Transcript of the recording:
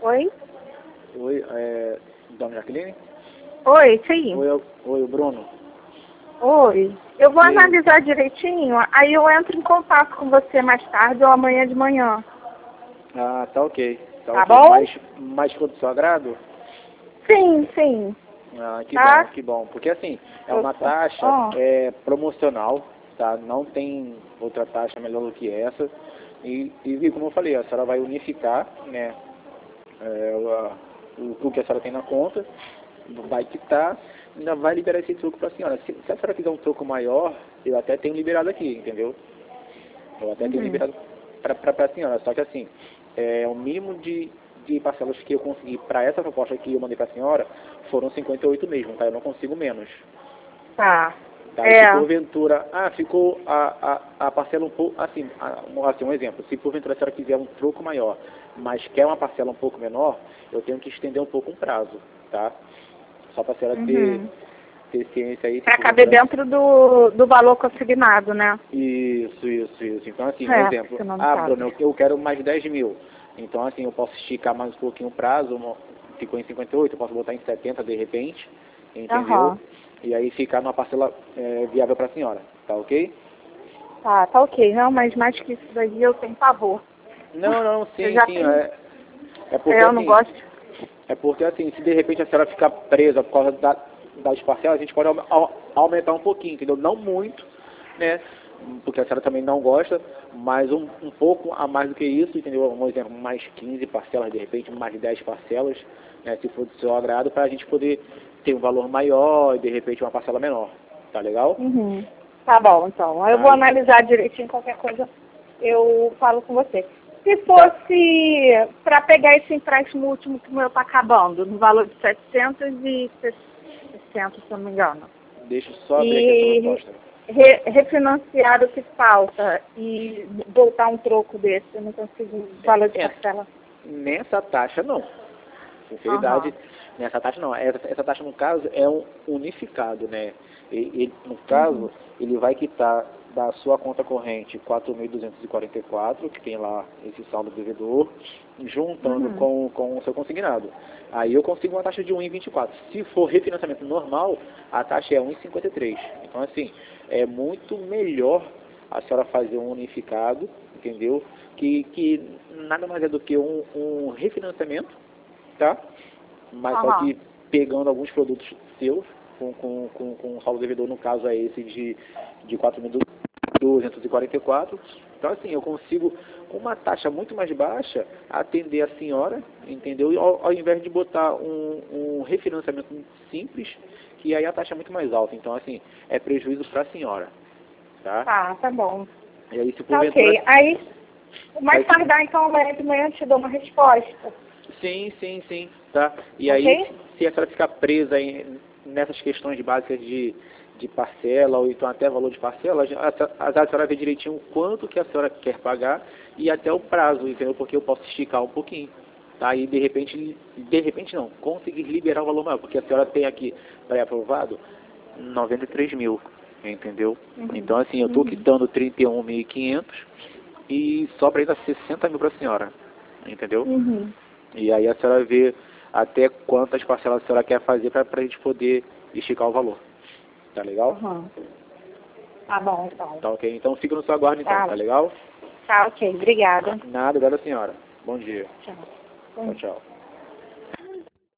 Oi? Oi, Dona Jaqueline? Oi, sim. Oi, o Bruno. Oi. Eu vou E aí? analisar direitinho, aí eu entro em contato com você mais tarde ou amanhã de manhã. Ah, tá ok. Tá Tá ok. bom? Mas ficou do seu agrado? Sim, sim. Ah, que bom, Tá? que bom. Porque assim, é Eu uma tô... taxa Ó, promocional, tá? Não tem outra taxa melhor do que essa. E como eu falei, a senhora vai unificar, né? O que a senhora tem na conta, vai quitar, ainda vai liberar esse troco para a senhora. Se a senhora quiser um troco maior, eu até tenho liberado aqui, entendeu? Eu até tenho uhum. liberado para a senhora. Só que assim, o mínimo de parcelas que eu consegui para essa proposta que eu mandei para a senhora foram 58 mesmo, tá? Eu não consigo menos. Tá. Tá? E se É. porventura, ficou a parcela um pouco, assim, um exemplo, se porventura a senhora quiser um troco maior, mas quer uma parcela um pouco menor, eu tenho que estender um pouco o prazo, tá? Só para a senhora ter, Uhum. ter ciência aí, se Pra caber porventura... dentro do valor consignado, né? Isso. Então, assim, um É, exemplo, porque não sabe. Bruno, eu quero mais 10 mil, então, assim, eu posso esticar mais um pouquinho o prazo, ficou em 58, eu posso botar em 70 de repente, entendeu? Aham. E aí ficar numa parcela viável para a senhora, tá ok? Tá ok. Não, mas mais que isso daí eu tenho pavor. Não, Eu sim, já sim, tenho... é porque eu não assim, gosto. se de repente a senhora ficar presa por causa das parcelas, a gente pode aumentar um pouquinho, entendeu? Não muito, né? Porque a senhora também não gosta, mas um pouco a mais do que isso, entendeu? Um exemplo, mais 15 parcelas, de repente, mais 10 parcelas, né? Se for do seu agrado, para a gente poder ter um valor maior e de repente uma parcela menor, tá legal? Uhum. Tá bom, então. Eu vou Tá, analisar direitinho qualquer coisa. Eu falo com você. Se tá. fosse para pegar esse empréstimo último que o meu está acabando, no valor de 760, se eu não me engano, Deixa eu só abrir aqui essa e proposta. refinanciar o que falta e voltar um troco desse, eu não consigo valor de É, parcela. nessa taxa não. Aham. Sinceridade, nessa taxa não. Essa taxa, no caso, é um unificado, né? No Uhum. caso, ele vai quitar da sua conta corrente 4.244, que tem lá esse saldo devedor, juntando Uhum. com o seu consignado. Aí eu consigo uma taxa de 1,24. Se for refinanciamento normal, a taxa é 1,53. Então, assim, é muito melhor a senhora fazer um unificado, entendeu? Que nada mais é do que um refinanciamento, tá? Mas só Aham. que pegando alguns produtos seus, com saldo devedor, no caso é esse de 4.244. Então, assim, eu consigo, com uma taxa muito mais baixa, atender a senhora, entendeu? E ao invés de botar um refinanciamento simples, que aí a taxa é muito mais alta. Então, assim, é prejuízo para a senhora, tá? Tá bom. E aí, se Tá porventura... ok. Aí, o mais Aí, tardar, então, amanhã de manhã eu te dou uma resposta. sim, tá? E aí, Ok? se a senhora ficar presa nessas questões básicas de parcela, ou então até valor de parcela, a senhora vê direitinho quanto que a senhora quer pagar e até o prazo, entendeu? Porque eu posso esticar um pouquinho, tá? E de repente não, conseguir liberar o valor maior, porque a senhora tem aqui pré-aprovado 93 mil, entendeu? Uhum. Então, assim, eu estou Uhum. quitando 31.500 e sobra ainda 60 mil para a senhora, entendeu? Uhum. E aí a senhora vê até quantas parcelas a senhora quer fazer para a gente poder esticar o valor. Tá legal? Uhum. Tá bom, então. Tá ok? Então fica no seu aguardo então, Tá, tá legal? tá ok. Obrigada. Nada, obrigado senhora. Bom dia. Tchau. Tchau, Bom tchau.